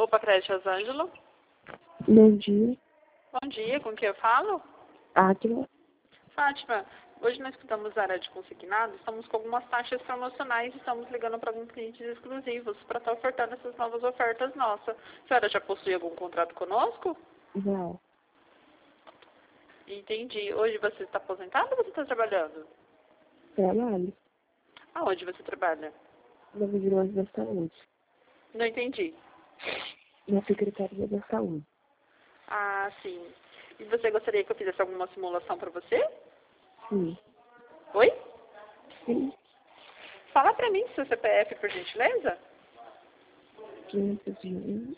Opa, Crédito Rosângela. Bom dia. Bom dia, com quem eu falo? Átila. Fátima, hoje nós estamos na área de consignado, estamos com algumas taxas promocionais e estamos ligando para alguns clientes exclusivos para estar ofertando essas novas ofertas nossas. A senhora já possui algum contrato conosco? Não. Entendi. Hoje você está aposentado ou você está trabalhando? Trabalho. Aonde você trabalha? Na Vigilância da Saúde. Não entendi. Na Secretaria da Saúde. Ah, sim. E você gostaria que eu fizesse alguma simulação para você? Sim. Oi? Sim. Fala para mim seu CPF, por gentileza. 501.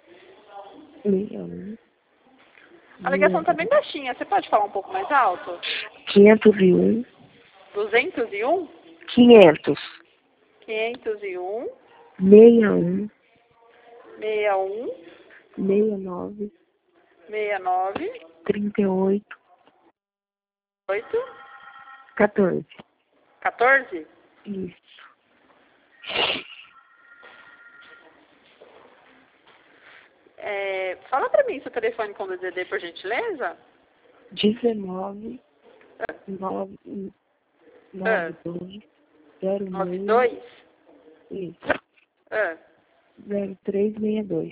61. A ligação está bem baixinha. Você pode falar um pouco mais alto? 501. 201? 500. 501? 61. 61? 69. 69? 38. 8? 14. 14? Isso. Fala pra mim seu telefone com DDD, por gentileza. 19. Ah, 9. ah, 92. 06. 92? Isso. Ah, 0362.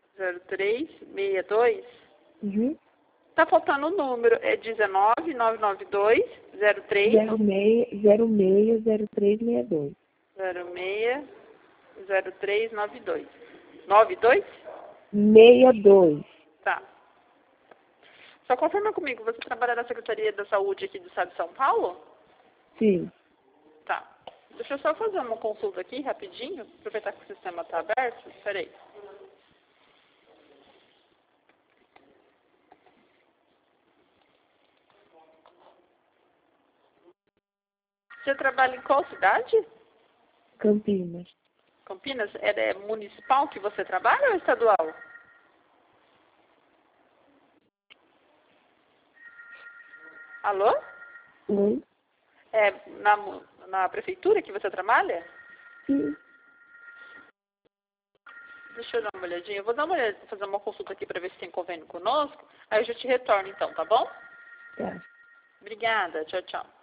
0362? Uhum. Tá faltando o número. É 19 992 03 06 0362. 06 0392. 92? 62. Tá. Só confirma comigo, você trabalha na Secretaria da Saúde aqui do Estado de São Paulo? Sim. Tá. Deixa eu só fazer uma consulta aqui rapidinho, aproveitar que o sistema está aberto. Espera aí. Você trabalha em qual cidade? Campinas. Campinas? É municipal que você trabalha ou estadual? Alô? Oi? É na prefeitura que você trabalha? Sim. Deixa eu dar uma olhadinha. Eu vou dar uma olhada, fazer uma consulta aqui para ver se tem convênio conosco. Aí eu já te retorno então, tá bom? Tá. Obrigada. Tchau, tchau.